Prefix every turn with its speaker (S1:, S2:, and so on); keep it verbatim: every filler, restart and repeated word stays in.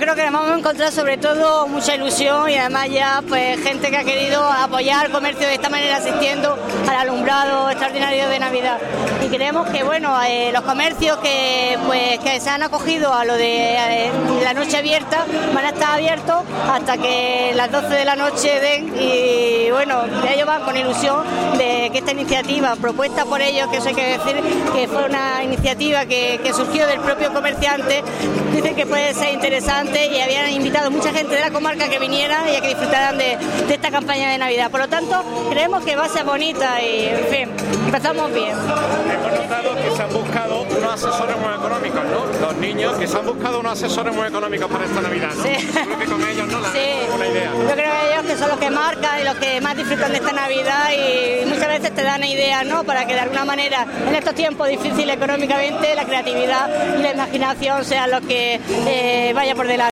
S1: creo que nos vamos a encontrar sobre todo mucha ilusión y además ya pues gente que ha querido apoyar el comercio de esta manera asistiendo al alumbrado extraordinario de Navidad. Y creemos que bueno, eh, los comercios que pues que se han acogido a lo de eh, la noche abierta van a estar abiertos hasta que las doce de la noche den, y bueno, ellos van con ilusión de que esta iniciativa propuesta por ellos, que eso hay que decir que fue una iniciativa que, que surgió del propio comerciante, dicen que puede ser interesante y habían invitado mucha gente de la comarca que viniera y a que disfrutaran de, de esta campaña de Navidad. Por lo tanto, creemos que va a ser bonita y, en fin, empezamos bien.
S2: Hemos notado que se han buscado unos asesores muy económicos, ¿no? Los niños que se han buscado unos asesores muy económicos para esta Navidad, ¿no?
S1: Sí.
S2: Creo que con ellos, ¿no? La
S1: Sí.
S2: una idea.
S1: Yo creo que ellos que son los que marcan y los que más disfrutan de esta Navidad y muchas veces te dan ideas, ¿no? Para que de alguna manera en estos tiempos difíciles económicamente la creatividad y la imaginación sean los que eh, vaya por delante.